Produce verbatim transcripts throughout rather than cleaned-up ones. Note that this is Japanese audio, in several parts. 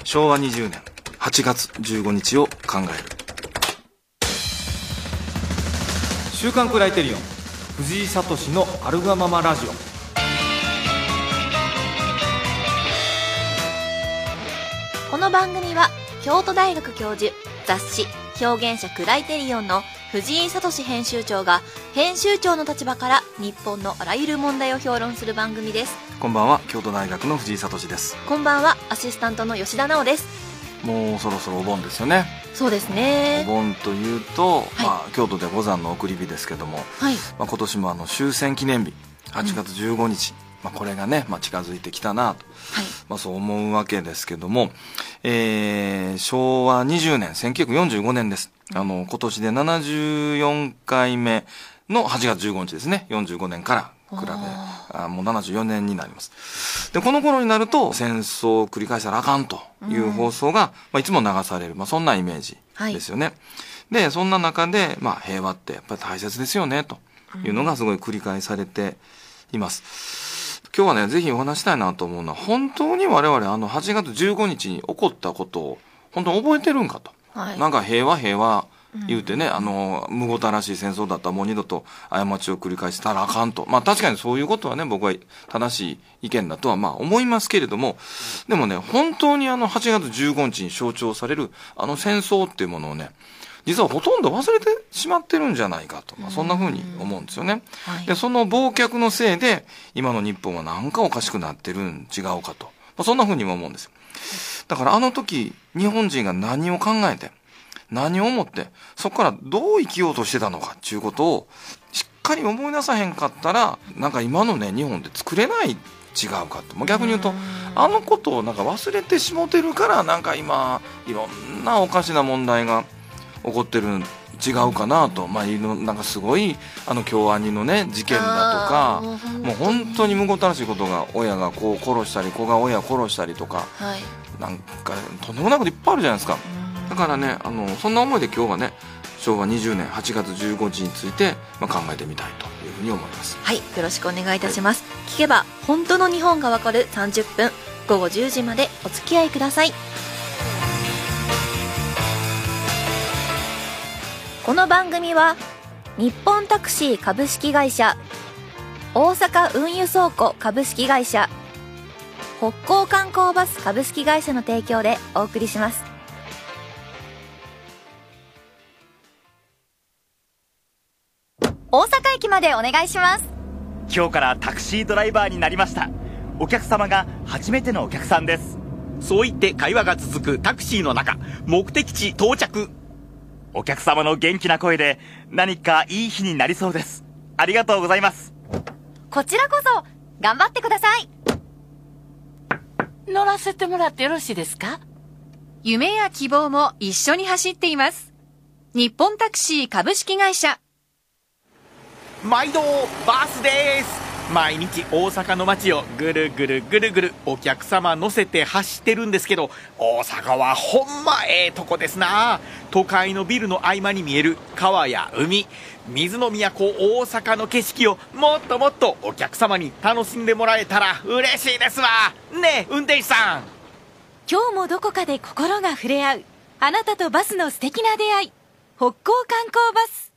しょうわにじゅうねんはちがつじゅうごにちを考える。週刊クライテリオン藤井聡のアルガママラジオ。 この番組は京都大学教授、雑誌表現者クライテリオンの藤井聡編集長が編集長の立場から日本のあらゆる問題を評論する番組です。 こんばんは、京都大学の藤井聡です。 こんばんは、アシスタントの吉田直です。 もうそろそろお盆ですよね。 そうですね。 お盆というと、 はい、 まあ、京都で五山の送り火ですけども、 はい、 まあ、今年もあの終戦記念日はちがつじゅうごにち、うん、まあ、これがね、まあ、近づいてきたなと、はい、まあ、そう思うわけですけども、えー、しょうわにじゅうねんせんきゅうひゃくよんじゅうごねんです。あの今年でななじゅうよんかいめのはちがつじゅうごにちですね。よんじゅうごねんから比べあもうななじゅうよねんになります。でこの頃になると戦争を繰り返したらあかんという放送が、うんまあ、いつも流される、まあ、そんなイメージですよね、はい、でそんな中で、まあ、平和ってやっぱり大切ですよねというのがすごい繰り返されています。今日はねぜひお話したいなと思うのは、本当に我々あのはちがつじゅうごにちに起こったことを本当に覚えてるんかと、はい、なんか平和平和言うてね、うん、あのむごたらしい戦争だったらもう二度と過ちを繰り返したらあかんと、まあ確かにそういうことはね僕は正しい意見だとはまあ思いますけれども、でもね本当にあのはちがつじゅうごにちに象徴されるあの戦争っていうものをね実はほとんど忘れてしまってるんじゃないかと、まあ、そんな風に思うんですよね、はい、でその忘却のせいで今の日本はなんかおかしくなってるん違うかと、まあ、そんな風にも思うんですよ。だからあの時日本人が何を考えて何を思ってそこからどう生きようとしてたのかっていうことをしっかり思い出さへんかったらなんか今のね日本で作れない違うかと、まあ、逆に言うとあのことをなんか忘れてしもてるからなんか今いろんなおかしな問題が起こってる違うかなと、まあ、なんかすごいあの京アニのね事件だとかもう本当にむごたらしいことが親が子を殺したり子が親を殺したりとか、はい、なんかとんでもないこといっぱいあるじゃないですか。だからねあのそんな思いで今日はねしょうわにじゅうねんはちがつじゅうごにちについて、まあ、考えてみたいというふうに思います。 はい、よろしくお願いいたします、はい、聞けば本当の日本がわかるさんじゅっぷん、ごごじゅうじまでお付き合いください。この番組は日本タクシー株式会社、大阪運輸倉庫株式会社、北港観光バス株式会社の提供でお送りします。 大阪駅までお願いします。 今日からタクシードライバーになりました。お客様が初めてのお客さんです。 そう言って会話が続くタクシーの中、目的地到着。 お客様の元気な声で何かいい日になりそうです。ありがとうございます。 こちらこそ頑張ってください。 乗らせてもらってよろしいですか？ 夢や希望も一緒に走っています。日本タクシー株式会社。 毎度バスです。毎日大阪の街をぐるぐるぐるぐるお客様乗せて走ってるんですけど、大阪はほんまええとこですな。都会のビルの合間に見える川や海、水の都大阪の景色をもっともっとお客様に楽しんでもらえたら嬉しいですわねえ運転手さん。 今日もどこかで心が触れ合うあなたとバスの素敵な出会い、北港観光バス。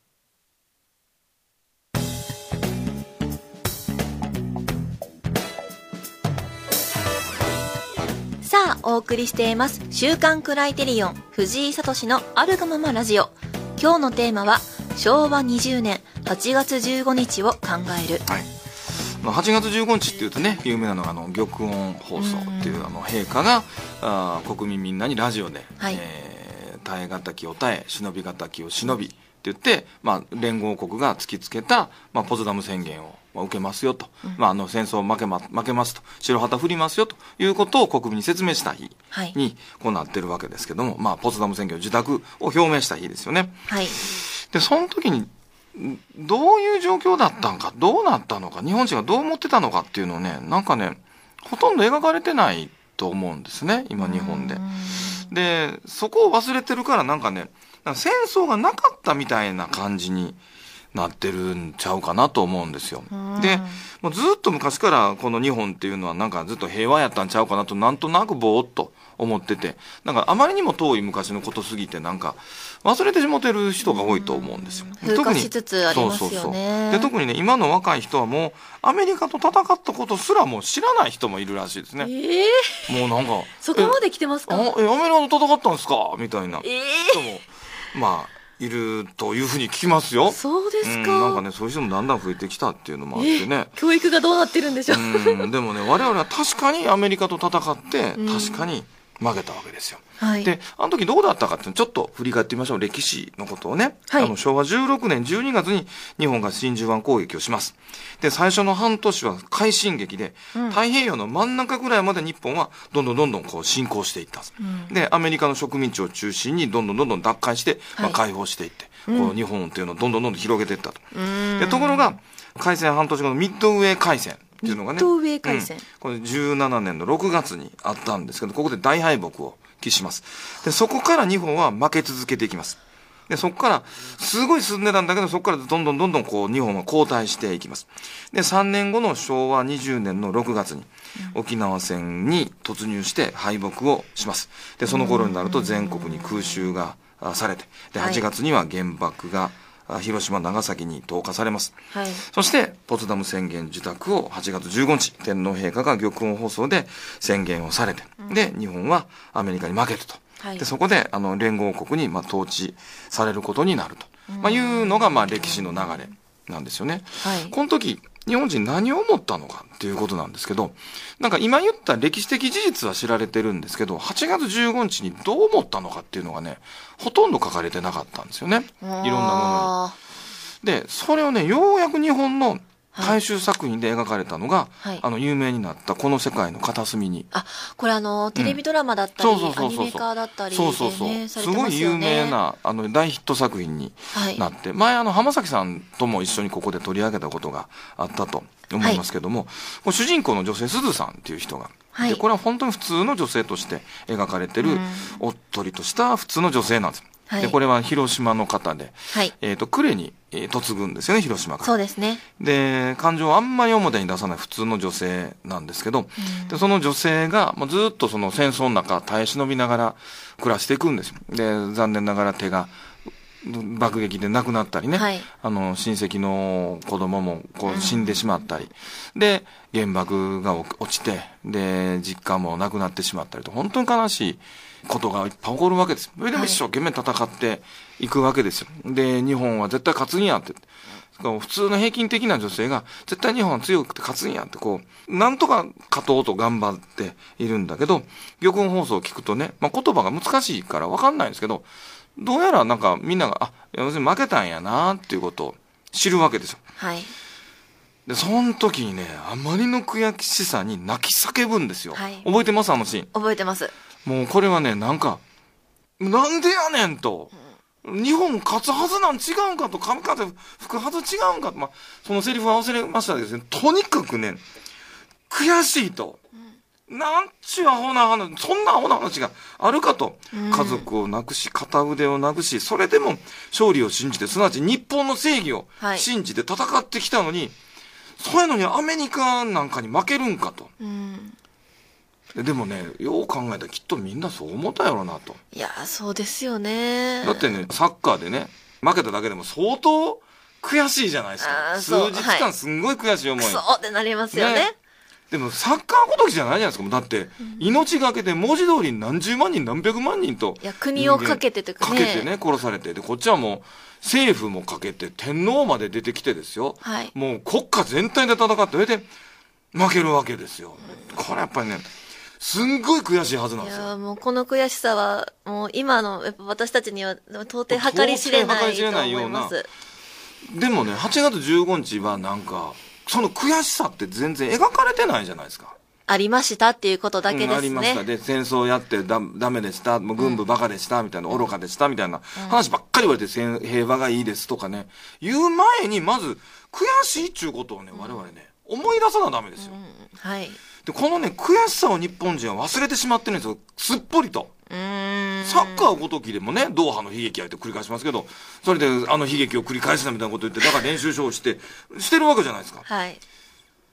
さあお送りしています週刊クライテリオン藤井聡のあるがままラジオ。今日のテーマはしょうわにじゅうねんはちがつじゅうごにちを考える。 はい、はちがつじゅうごにちっていうとね有名なのがあの玉音放送っていうあの陛下があ国民みんなにラジオで、はい、えー、耐え難きを耐え忍び難きを忍びって言って、まあ、連合国が突きつけた、まあ、ポツダム宣言を受けますよと、うん、まあ、あの戦争負けま、負けますと白旗振りますよということを国民に説明した日にこうなってるわけですけども、はい、まあ、ポツダム宣言を受諾を表明した日ですよね、はい、でその時にどういう状況だったのかどうなったのか日本人がどう思ってたのかっていうのをねなんかねほとんど描かれてないと思うんですね今日本で。でそこを忘れてるからなんかねなんか戦争がなかったみたいな感じになってるんちゃうかなと思うんですよ。でもうずっと昔からこの日本っていうのはなんかずっと平和やったんちゃうかなとなんとなくぼーっと思ってて、なんかあまりにも遠い昔のことすぎて、なんか忘れてしもてる人が多いと思うんですよ。 風化しつつありますよね。 そうそうそう。で、特にね、今の若い人はもう、アメリカと戦ったことすらもう知らない人もいるらしいですね。 ええもうなんか、 そこまで来てますか？ あ、え、アメリカと戦ったんですかみたいなええ人も、まあ、いるというふうに聞きますよ。 そうですか。 うん、なんかね、そういう人もだんだん増えてきたっていうのもあってね。 教育がどうなってるんでしょう。 うん、でもね、我々は確かにアメリカと戦って、確かに負けたわけですよ。 はい、 で、あの時どうだったかってちょっと振り返ってみましょう。歴史のことをね。 はい、 あの、しょうわじゅうろくねんじゅうにがつに日本が真珠湾攻撃をします。で、最初の半年は快進撃で、うん、太平洋の真ん中ぐらいまで日本はどんどんどんどんこう進行していったんです。うん、で、アメリカの植民地を中心にどんどんどんどん奪還して、まあ、解放していって、はい、こう日本っていうのをどんどんどんどん広げていったと。うん、で、ところが、開戦半年後のミッドウェー海戦っていうのがね、 ミッドウェー海戦、うん、 これじゅうななねんのろくがつにあったんですけど、ここで大敗北を喫します。で、そこから日本は負け続けていきます。で、そこから、すごい進んでたんだけど、そこからどんどんどんどんこう、日本は後退していきます。で、さんねんごのしょうわにじゅうねんのろくがつに、沖縄戦に突入して敗北をします。で、その頃になると全国に空襲がされて、で、はちがつには原爆が、広島、長崎に投下されます。はい、そして、ポツダム宣言受諾をはちがつじゅうごにち、天皇陛下が玉音放送で宣言をされて、うん、で、日本はアメリカに負けると。はい、で、そこで、あの、連合国に、まあ、統治されることになると。まあ、いうのが、まあ、歴史の流れなんですよね。はい、この時、日本人何を思ったのかっていうことなんですけど、なんか今言った歴史的事実は知られてるんですけど、はちがつじゅうごにちにどう思ったのかっていうのがね、ほとんど書かれてなかったんですよね。いろんなものに。で、それをね、ようやく日本の大衆作品で描かれたのが、はい、あの、有名になったこの世界の片隅に。 あ、これあの、テレビドラマだったり、うん、アニメ化だったり、ね、 そうそうそう。すごい有名な、あの、大ヒット作品になって、はい、前あの、浜崎さんとも一緒にここで取り上げたことがあったと思いますけども、はい、主人公の女性、すずさんっていう人が、はい、で、これは本当に普通の女性として描かれてる、おっとりとした普通の女性なんです。はい、で、これは広島の方で、はい、えっと、呉に、えー、嫁ぐんですよね、広島から。 そうですね。 で、感情をあんまり表に出さない普通の女性なんですけど、うん、で、その女性が、まあ、ずっとその戦争の中耐え忍びながら暮らしていくんですよ。で、残念ながら手が、爆撃で亡くなったりね、はい、あの、親戚の子供もこう死んでしまったり、うん、で、原爆が落ちて、で、実家も亡くなってしまったりと、本当に悲しいことがいっぱい起こるわけです。それでも一生懸命戦っていくわけですよ。で、日本は絶対勝つんやって。普通の平均的な女性が、絶対日本は強くて勝つんやって、こう、なんとか勝とうと頑張っているんだけど、玉音放送を聞くとね、まあ、言葉が難しいから分かんないんですけど、どうやらなんかみんなが、あ、要するに負けたんやなっていうことを知るわけですよ。はい。で、その時にね、あまりの悔しさに泣き叫ぶんですよ。はい。覚えてます？あのシーン。 覚えてます。 もうこれはね、なんか、なんでやねんと。うん、日本勝つはずなん違うんかと、神風吹くはず違うんかと。まあ、そのセリフは忘れましたけど、ね、とにかくね、悔しいと。なんちゅうアホな話、そんなアホな話があるかと。うん、家族を亡くし、片腕をなくし、それでも勝利を信じて、すなわち日本の正義を信じて戦ってきたのに、はい、そういうのにアメリカなんかに負けるんかと。うん、で, でもね、よう考えたらきっとみんなそう思ったやろなと。 いや、そうですよね。 だってね、サッカーでね、負けただけでも相当悔しいじゃないですか。数日間すんごい悔しい思い。 クソってなりますよね。ね、 でもサッカーごときじゃないじゃないですか。だって、うん、命がけで文字通り何十万人何百万人と。 いや、国をかけてとかね。かけてね、殺されて。で、こっちはもう政府もかけて天皇まで出てきてですよ。はい、もう国家全体で戦って、それで負けるわけですよ。これやっぱりね、すんごい悔しいはずなんですよ。 いや、もうこの悔しさは、もう今のやっぱ私たちには到底計り知れないと思います。 でもね、はちがつじゅうごにちはなんか、その悔しさって全然描かれてないじゃないですか。 ありましたっていうことだけですね。うん、ありました。 で、戦争やってだダメでした、もう軍部バカでした、みたいな、愚かでした、みたいな話ばっかり言われて、平和がいいですとかね、言う前にまず、悔しいっちゅうことをね、我々ね、思い出さなダメですよ。うん、はい。で、このね、悔しさを日本人は忘れてしまってるんですよ。すっぽりと。うーん、サッカーごときでもね、ドーハの悲劇やって繰り返しますけど、それであの悲劇を繰り返したみたいなこと言って、だから練習勝して、してるわけじゃないですか。はい。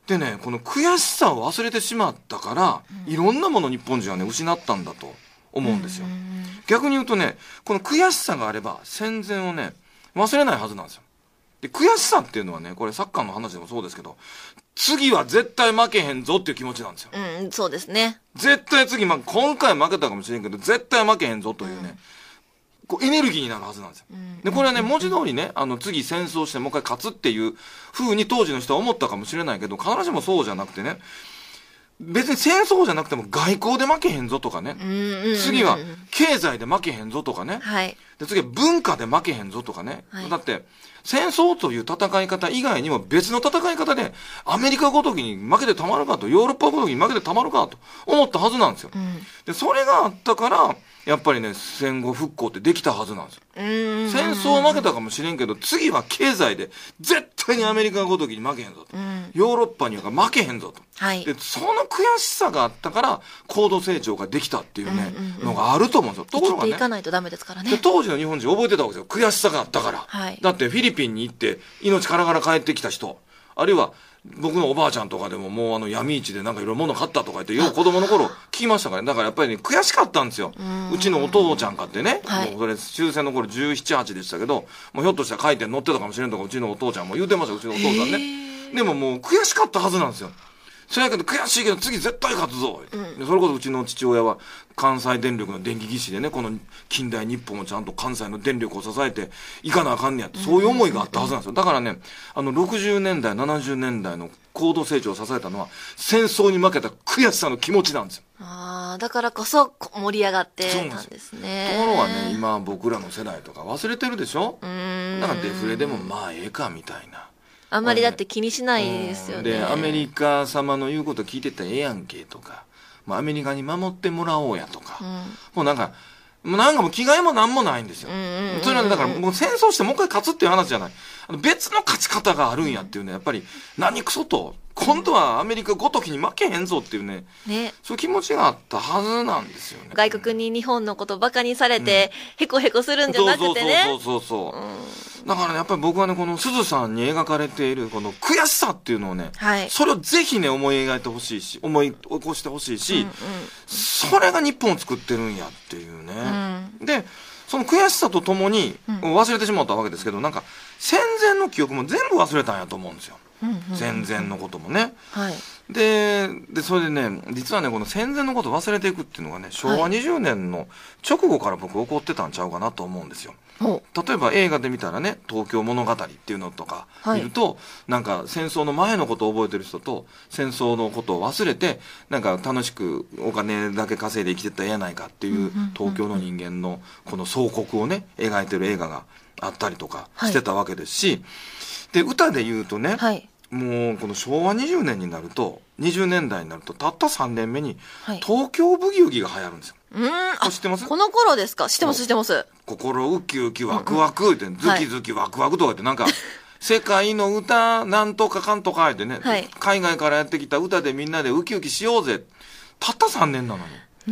でね、この悔しさを忘れてしまったから、うん、いろんなもの日本人はね失ったんだと思うんですよ。逆に言うとね、この悔しさがあれば戦前をね忘れないはずなんですよ。で悔しさっていうのはね、これサッカーの話でもそうですけど、次は絶対負けへんぞっていう気持ちなんですよ。 うん、そうですね。 絶対次、ま、今回負けたかもしれんけど絶対負けへんぞというね、うん、こうエネルギーになるはずなんですよ。うん、でこれはね、文字通りね、あの次戦争してもう一回勝つっていう風に当時の人は思ったかもしれないけど、必ずしもそうじゃなくてね、別に戦争じゃなくても外交で負けへんぞとかね、次は経済で負けへんぞとかね、はい、で次は文化で負けへんぞとかね、はい、だって戦争という戦い方以外にも別の戦い方でアメリカごときに負けてたまるかと、ヨーロッパごときに負けてたまるかと思ったはずなんですよ。うん、でそれがあったからやっぱりね、戦後復興ってできたはずなんですよ。戦争は負けたかもしれんけど、次は経済で絶対にアメリカごときに負けへんぞと、うん、ヨーロッパには負けへんぞと、はい、でその悔しさがあったから高度成長ができたっていうね、うんうんうん、のがあると思うんですよ。ところがね、 生きていかないとダメですからね。 で当時の日本人覚えてたわけですよ、悔しさがあったから、はい、だってフィリピンに行って命からがら帰ってきた人、あるいは僕のおばあちゃんとかでももうあの闇市でなんかいろいろ物買ったとか言って、よう子供の頃聞きましたからね。だからやっぱりね、悔しかったんですよ。うちのお父ちゃんかってね、はい、もうそれ終戦の頃じゅうなな、はちでしたけど、もうひょっとしたら書いて載ってたかもしれんとか、うちのお父ちゃんも言うてました、うちのお父さんね。でももう悔しかったはずなんですよ。それやけど悔しいけど次絶対勝つぞ、うん、でそれこそうちの父親は関西電力の電気技師でね、この近代日本をちゃんと関西の電力を支えていかなあかんねやって、そういう思いがあったはずなんですよ。だからね、あのろくじゅうねんだいななじゅうねんだいの高度成長を支えたのは戦争に負けた悔しさの気持ちなんですよ。 ああ、だからこそ盛り上がってたんですね。 ところがね、今僕らの世代とか忘れてるでしょ。うーん、だからデフレでもまあええかみたいな、 あんまりだって気にしないですよね。 でアメリカ様の言うこと聞いてたらええやんけとか、まあ、アメリカに守ってもらおうやとか、うん、もうなんかもうなんかもう気概もなんもないんですよ。それはだからもう戦争してもう一回勝つっていう話じゃない、あの別の勝ち方があるんやっていうね、やっぱり何クソと今度はアメリカごときに負けへんぞっていうね、ね、そういう気持ちがあったはずなんですよね。 外国に日本のことバカにされて、うん、へこへこするんじゃなくてね。 そうそうそうそうそう、うん、だからね、やっぱり僕はね、この鈴さんに描かれているこの悔しさっていうのをね、はい、それをぜひね思い描いてほしいし、思い起こしてほしいし、うんうん、それが日本を作ってるんやっていうね、うん、でその悔しさとともに忘れてしまったわけですけど、なんか戦前の記憶も全部忘れたんやと思うんですよ。戦前のこともね、はい、で, でそれでね、実はねこの戦前のことを忘れていくっていうのがね、しょうわにじゅうねんの直後から僕起こってたんちゃうかなと思うんですよ。はい、例えば映画で見たらね、東京物語っていうのとか見ると、はい、なんか戦争の前のことを覚えてる人と戦争のことを忘れてなんか楽しくお金だけ稼いで生きてったらええやないかっていう東京の人間のこの壮国をね描いてる映画があったりとかしてたわけですし、はい、で歌で言うとね、はい、もうこのしょうわにじゅうねんになるとにじゅうねんだいになるとたったさんねんめに東京ブギウギが流行るんですよ。 うん、 あ、知ってます？ この頃ですか？知ってます知ってます。 心ウキウキワクワクって、うんうん、ズキズキワクワクとかってなんか、はい、世界の歌なんとかかんとかってね、はい、海外からやってきた歌でみんなでウキウキしようぜ、たったさんねんなのに、うん、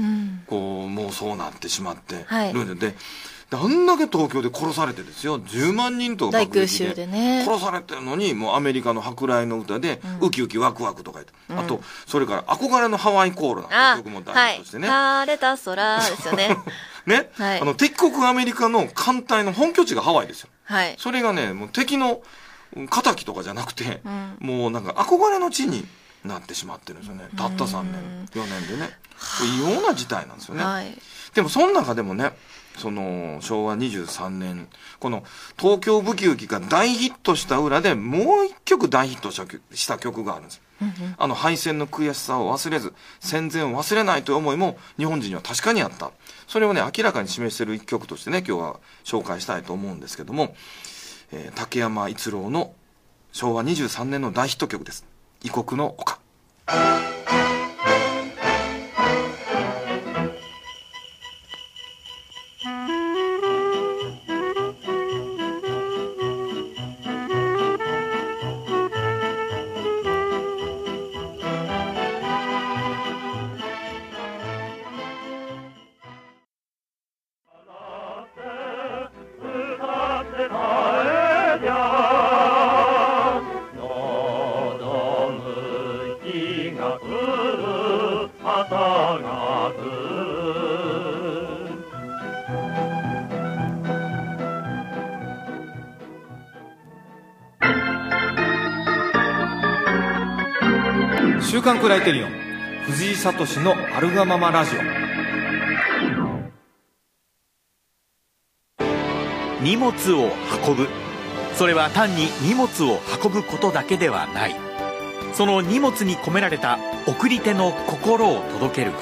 こうもうそうなってしまってるんで、はい、であんだけ東京で殺されてですよ、じゅうまんにんとか大空襲でね殺されてるのに、もうアメリカの舶来の歌で、うん、ウキウキワクワクとか言って、うん、あとそれから憧れのハワイコールなんて曲も大ヒットしてね、 晴れた空ですよねね、はい、あの敵国アメリカの艦隊の本拠地がハワイですよ、はい、それがねもう敵の敵とかじゃなくて、うん、もうなんか憧れの地になってしまってるんですよね。たったさんねんよねんでね、異様な事態なんですよね、はい、でもその中でもね、そのしょうわにじゅうさんねんこの東京ブギウギが大ヒットした裏でもう一曲大ヒットした曲、した曲があるんです、うんうん、あの敗戦の悔しさを忘れず戦前を忘れないという思いも日本人には確かにあった。それをね明らかに示している一曲としてね今日は紹介したいと思うんですけども、えー、竹山一郎のしょうわにじゅうさんねんの大ヒット曲です。異国の丘。望む週刊クライテリオン藤井聡のあるがままラジオ。 荷物を運ぶ、それは単に荷物を運ぶことだけではない。その荷物に込められた送り手の心を届けること。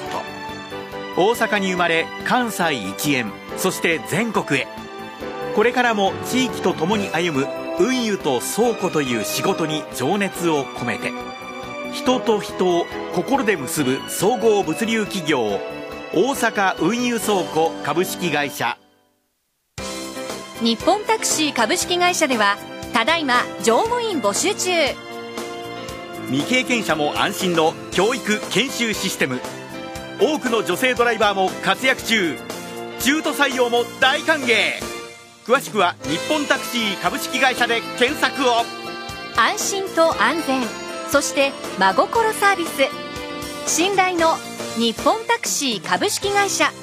大阪に生まれ関西一円、そして全国へ。これからも地域とともに歩む運輸と倉庫という仕事に情熱を込めて、人と人を心で結ぶ総合物流企業、大阪運輸倉庫株式会社。 日本タクシー株式会社ではただいま乗務員募集中。 未経験者も安心の教育研修システム。多くの女性ドライバーも活躍中。中途採用も大歓迎。詳しくは日本タクシー株式会社で検索を。 安心と安全、そして真心サービス、信頼の日本タクシー株式会社。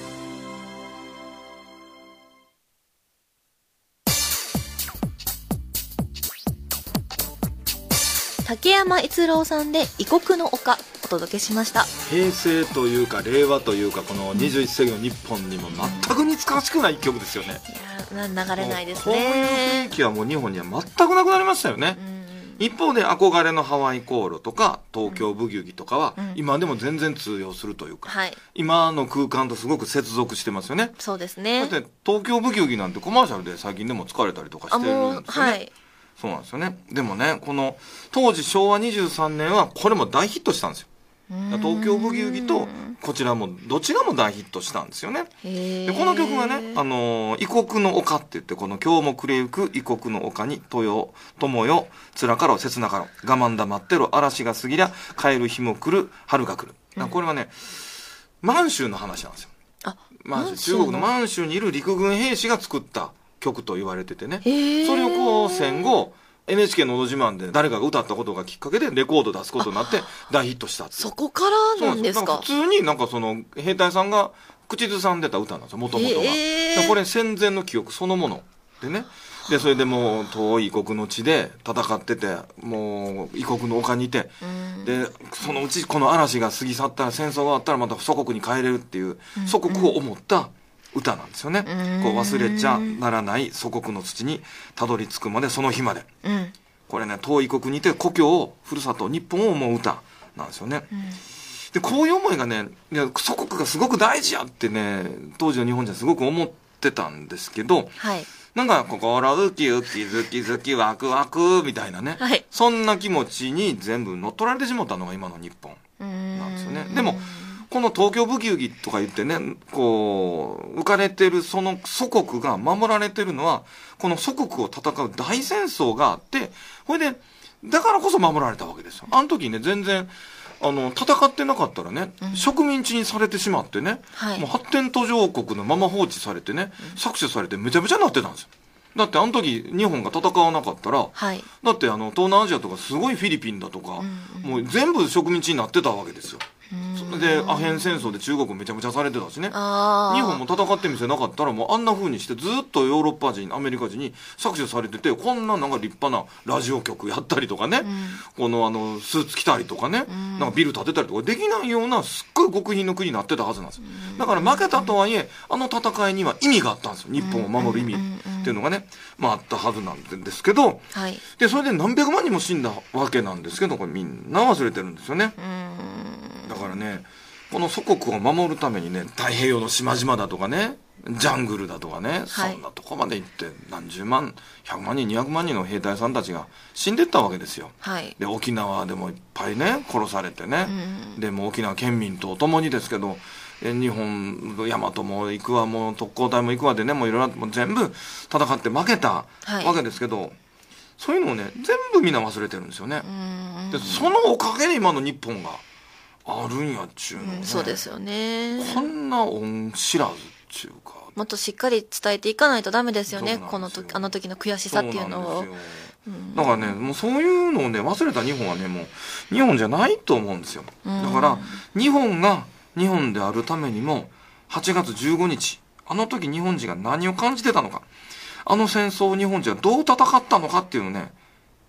竹山逸郎さんで異国の丘お届けしました。 平成というか令和というかこのにじゅういっ世紀の日本にも全く似つかわしくない一曲ですよね。 いや流れないですね。 こういう雰囲気はもう日本には全くなくなりましたよね。一方で憧れのハワイ航路とか東京ブギウギとかは今でも全然通用するというか、 はい、 今の空間とすごく接続してますよね。 そうですね。 だって東京ブギウギなんてコマーシャルで最近でも使われたりとかしてるんですよね。はい、そうなんですよね。でもね、この当時しょうわにじゅうさんねんはこれも大ヒットしたんですよ。東京ブギウギとこちらもどちらも大ヒットしたんですよね。でこの曲がね、あの異国の丘って言って、この今日も暮れゆく異国の丘にとよ友よ辛かろう切なかろう我慢だ待ってろ嵐が過ぎりゃ帰る日も来る春が来る、うん、これはね満州の話なんですよ。あ、満州、中国の満州にいる陸軍兵士が作った曲と言われててね、それをこう戦後エヌエイチケー のど自慢で誰かが歌ったことがきっかけでレコード出すことになって大ヒットしたって。 そこからなんですか。 普通になんかその兵隊さんが口ずさんでた歌なんですよ、もともとが。これ戦前の記憶そのものでね。でそれでもう遠い異国の地で戦ってて、もう異国の丘にいて、でそのうちこの嵐が過ぎ去ったら、戦争が終わったらまた祖国に帰れるっていう祖国を思った歌なんですよね。こう忘れちゃならない祖国の土にたどり着くまでその日まで、うん、これね遠い国にいて故郷をふるさと日本を思う歌なんですよね、うん、でこういう思いがね、いや祖国がすごく大事やってね当時の日本人はすごく思ってたんですけど、はい、なんか心ウキウキズキズキワクワクみたいなね、はい、そんな気持ちに全部乗っ取られてしまったのが今の日本なんですよね。でもこの東京ブギウギとか言ってね、こう浮かれてるその祖国が守られてるのは、この祖国を戦う大戦争があって、ほいでだからこそ守られたわけですよ。あの時ね全然あの戦ってなかったらね、うん、植民地にされてしまってね、はい、もう発展途上国のまま放置されてね、うん、搾取されてめちゃめちゃになってたんですよ。だってあの時日本が戦わなかったら、はい、だってあの東南アジアとかすごいフィリピンだとか、うんうん、もう全部植民地になってたわけですよ。それでアヘン戦争で中国めちゃめちゃされてたしね、日本も戦ってみせなかったらもうあんな風にしてずっとヨーロッパ人アメリカ人に搾取されてて、こんななんか立派なラジオ局やったりとかね、うん、このあのスーツ着たりとかね、うん、なんかビル建てたりとかできないようなすっごい極貧の国になってたはずなんですよ。だから負けたとはいえあの戦いには意味があったんですよ。日本を守る意味っていうのがね、まああったはずなんですけど、はい、でそれで何百万人も死んだわけなんですけど、これみんな忘れてるんですよね。だからね、この祖国を守るためにね、太平洋の島々だとかね、ジャングルだとかね、はい、そんなとこまで行って何十万、ひゃくまんにんにひゃくまんにんの兵隊さんたちが死んでったわけですよ、はい、で沖縄でもいっぱいね殺されてね、うん、でも沖縄県民と共にですけど、日本の大和も行くわ、もう特攻隊も行くわでね、もういろいろ全部戦って負けたわけですけど、はい、そういうのをね全部みんな忘れてるんですよね。でそのおかげで今の日本があるんやっちゅうのね、 うん、そうですよね。 こんな恩知らずっちゅうか、 もっとしっかり伝えていかないとダメですよね。この時あの時の悔しさっていうのを。 うん、だからねもうそういうのをね忘れた日本はねもう日本じゃないと思うんですよ。だから日本が日本であるためにもはちがつじゅうごにちあの時日本人が何を感じてたのか、あの戦争を日本人はどう戦ったのかっていうのをね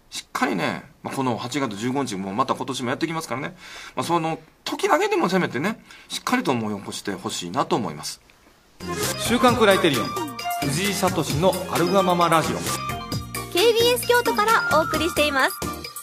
しっかりね、まあ、このはちがつじゅうごにちもまた今年もやってきますからね、まあ、その時だけでもせめてね、しっかりと思い起こしてほしいなと思います。週刊クライテリオン藤井聡のアルガママラジオケービーエス 京都からお送りしています。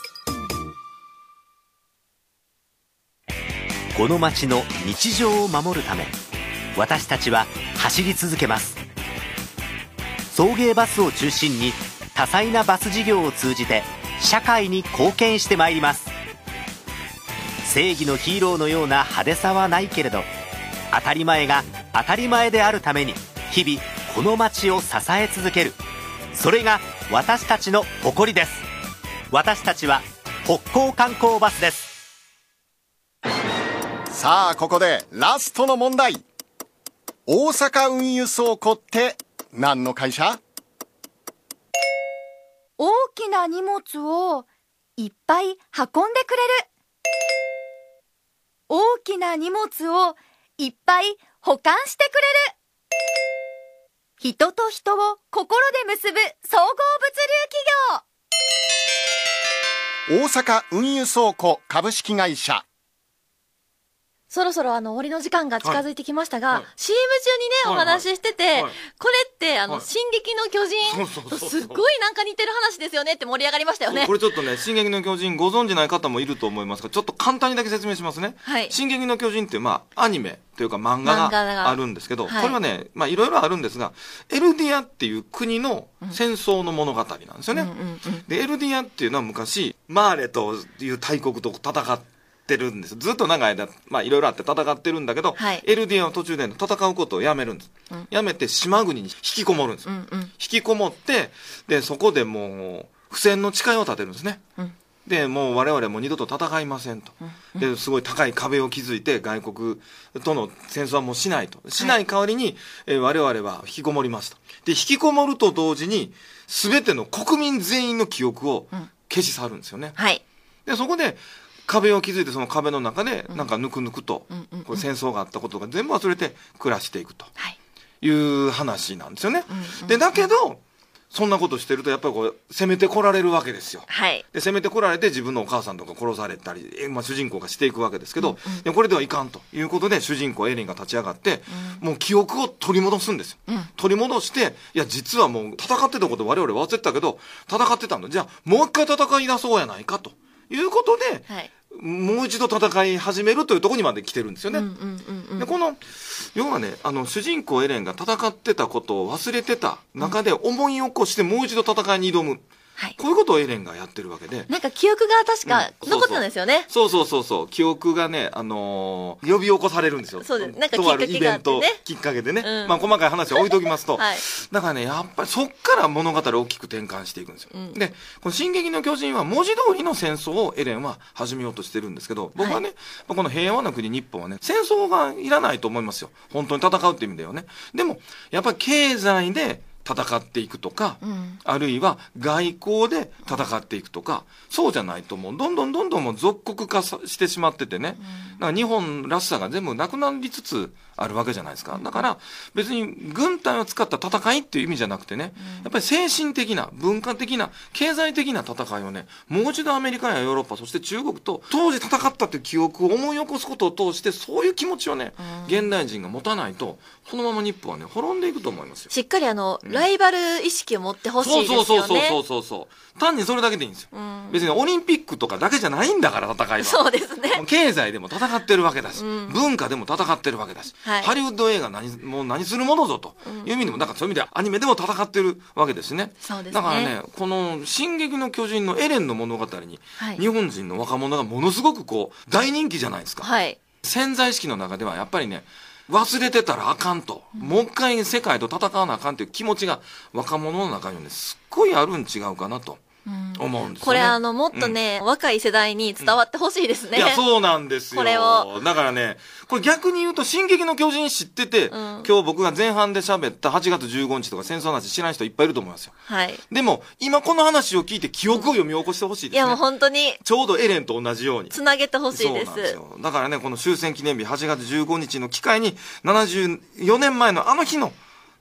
この街の日常を守るため、私たちは走り続けます。送迎バスを中心に多彩なバス事業を通じて社会に貢献してまいります。正義のヒーローのような派手さはないけれど、当たり前が当たり前であるために日々この街を支え続ける、それが私たちの誇りです。私たちは北港観光バスです。 さあここでラストの問題。大阪運輸倉庫って何の会社？ 大きな荷物をいっぱい運んでくれる。大きな荷物をいっぱい保管してくれる。人と人を心で結ぶ総合物流企業。大阪運輸倉庫株式会社。 そろそろあの終わりの時間が近づいてきましたが、 はいはい、 シーエム 中にね、お話ししてて、 はいはい、 これってあの、はい、進撃の巨人とすっごいなんか似てる話ですよねって盛り上がりましたよね。 これちょっとね、進撃の巨人ご存じない方もいると思いますが、ちょっと簡単にだけ説明しますね。はい、進撃の巨人ってまあアニメというか漫画があるんですけど、はい、これはね、まあいろいろあるんですが、エルディアっていう国の戦争の物語なんですよね。うんうんうんうん、でエルディアっていうのは昔マーレという大国と戦っててるんです。ずっと長い間、まあいろいろあって戦ってるんだけど、はい、エルディアは途中で戦うことをやめるんです。うん、やめて島国に引きこもるんです。うんうん、引きこもって、で、そこでもう、不戦の誓いを立てるんですね。うん、で、もう我々も二度と戦いませんと。うん、で、すごい高い壁を築いて外国との戦争はもうしないと。しない代わりに、はい、えー、我々は引きこもりますと。で、引きこもると同時に、すべての国民全員の記憶を消し去るんですよね。うん、はい。で、そこで、壁を築いてその壁の中でなんかぬくぬくとこれ戦争があったことが全部忘れて暮らしていくという話なんですよね。でだけどそんなことしてるとやっぱりこう攻めてこられるわけですよ。はい、で攻めてこられて自分のお母さんとか殺されたり、まあ、主人公がしていくわけですけど、うんうん、でこれではいかんということで主人公エレンが立ち上がって、うん、もう記憶を取り戻すんですよ。うん、取り戻していや実はもう戦ってたこと我々忘れてたけど戦ってたんだ、じゃあもう一回戦い出そうやないかということで、はい、もう一度戦い始めるというところにまで来てるんですよね。でこの要はね、あの主人公エレンが戦ってたことを忘れてた中で思い起こしてもう一度戦いに挑む、はい、こういうことをエレンがやってるわけで、 なんか記憶が確か残ってたんですよね。 そうそうそうそう、記憶がね、あのー、呼び起こされるんですよ。そうです。なんかきっかけがあってね、とあるイベントきっかけでね、うん、まあ細かい話は置いときますと、はい、だからねやっぱりそっから物語を大きく転換していくんですよ。うん、でこの進撃の巨人は文字通りの戦争をエレンは始めようとしてるんですけど、僕はね、はい、この平和な国日本はね戦争がいらないと思いますよ。本当に戦うって意味だよね。でもやっぱり経済で戦っていくとか、うん、あるいは外交で戦っていくとか、そうじゃないともうどんどんどんどんもう属国化してしまっててね、うん、だから日本らしさが全部なくなりつつあるわけじゃないですか。だから別に軍隊を使った戦いっていう意味じゃなくてね、うん、やっぱり精神的な文化的な経済的な戦いをね、もう一度アメリカやヨーロッパ、そして中国と当時戦ったっていう記憶を思い起こすことを通して、そういう気持ちをね、うん、現代人が持たないとこのまま日本はね滅んでいくと思いますよ。 しっかりあの、うん、ライバル意識を持ってほしいですよね。 そうそうそうそうそうそう単にそれだけでいいんですよ。うん、別にオリンピックとかだけじゃないんだから戦いは。 そうですね。 経済でも戦ってるわけだし、うん、文化でも戦ってるわけだし、はい、ハリウッド映画何もう何するものぞという意味でも、だからそういう意味ではアニメでも戦ってるわけですね。そうですね。だからね、この進撃の巨人のエレンの物語に、はい、日本人の若者がものすごくこう大人気じゃないですか。はい、潜在意識の中ではやっぱりね、忘れてたらあかんと、うん、もう一回世界と戦わなあかんという気持ちが若者の中にはねすっごいあるん違うかなと思うんですよね。 これあのもっとね、うん、若い世代に伝わってほしいですね。 いやそうなんですよ。 これをだからね、これ逆に言うと進撃の巨人知ってて、うん、今日僕が前半で喋ったはちがつじゅうごにちとか戦争の話知らない人いっぱいいると思いますよ。はい。でも今この話を聞いて記憶を読み起こしてほしいですね。いやもう本当にちょうどエレンと同じようにつなげてほしいです。 そうなんですよ。だからね、この終戦記念日はちがつじゅうごにちの機会にななじゅうよねんまえのあの日の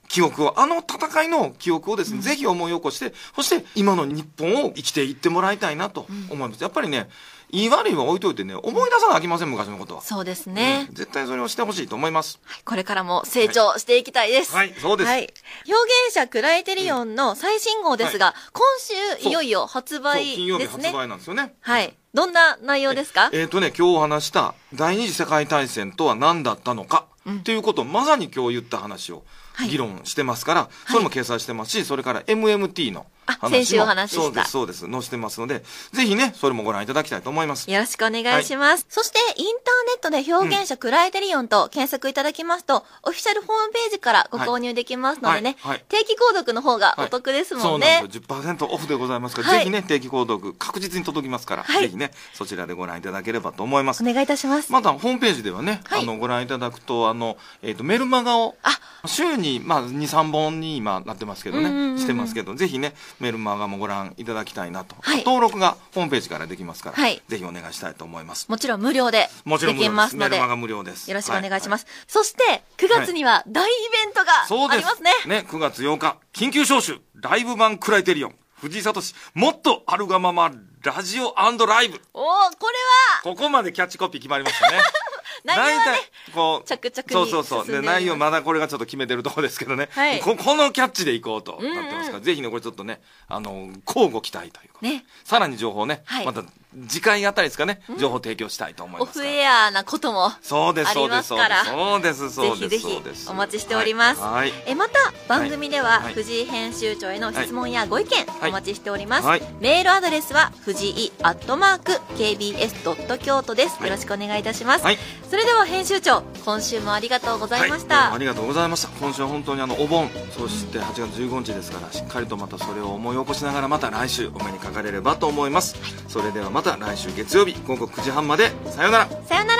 記憶を、あの戦いの記憶をですね、うん、ぜひ思い起こして、そして今の日本を生きていってもらいたいなと思います。うん、やっぱりね、言い悪いは置いといてね、思い出さなあきません、昔のことは。 そうですね、 うん。絶対それをしてほしいと思います。 はい、これからも成長していきたいです。 はい、はい、そうです。はい。 表現者クライテリオンの最新号ですが、うんはい、今週いよいよ発売ですね。 金曜日発売なんですよね。 はい。どんな内容ですか？ えっ、ー、とね、今日お話した第二次世界大戦とは何だったのか、うん、っていうことをまさに今日言った話を議論してますから、はい、それも掲載してますし、それから エムエムティー の話も先週お話ししたそうですそうです載せてますので、ぜひねそれもご覧いただきたいと思います。 よろしくお願いします。はい、そしてインターネットで表現者クライテリオンと検索いただきますと、うん、オフィシャルホームページからご購入できますのでね、はいはいはい、定期購読の方がお得ですもんね。 はい、そうなんですよ。 じゅっパーセント オフでございますから、はい、ぜひね定期購読確実に届きますから、はい、ぜひねそちらでご覧いただければと思います。 お願いいたします。 またホームページではね、はい、あのご覧いただくとあの、えー、とメルマガを週に、まあ、にさんぼんに今なってますけどね、うんうんうん、してますけど、ぜひねメルマガもご覧いただきたいなと、はい、登録がホームページからできますから、はい、ぜひお願いしたいと思います。 もちろん無料でできますので、 メルマガ無料です。 よろしくお願いします。はい、そしてくがつには大イベントがありますね。 はい、ね、くがつようか緊急招集ライブ版クライテリオン藤井聡もっとあるがままラジオ&ライブ。 おお、これはここまでキャッチコピー決まりましたね。 内容はね、 こう着々にそうそうそうで内容まだこれがちょっと決めてるところですけどね、はい、こ, このキャッチでいこうとなってますから、うんうん、ぜひねこれちょっとねあの交互期待というか、ね、さらに情報ね、はい、また次回あたりですかね、情報提供したいと思いますから、 オフエアなこともありますからそうですそうですぜひぜひお待ちしております。 はい、 えまた番組では、はい、藤井編集長への質問やご意見、はい、お待ちしております。はい、メールアドレスは藤井アットマーク ケービーエスドット京都です。よろしくお願いいたします。はい、それでは編集長、今週もありがとうございました。 はい、ありがとうございました。今週は本当にあのお盆、そしてはちがつじゅうごにちですから、しっかりとまたそれを思い起こしながらまた来週お目にかかれればと思います。はい、それではまた来週月曜日ごごくじはんまで、さようなら。 さようなら。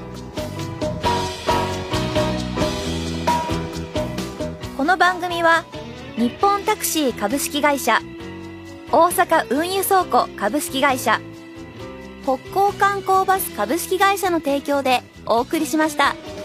この番組は日本タクシー株式会社、大阪運輸倉庫株式会社、北港観光バス株式会社の提供でお送りしました。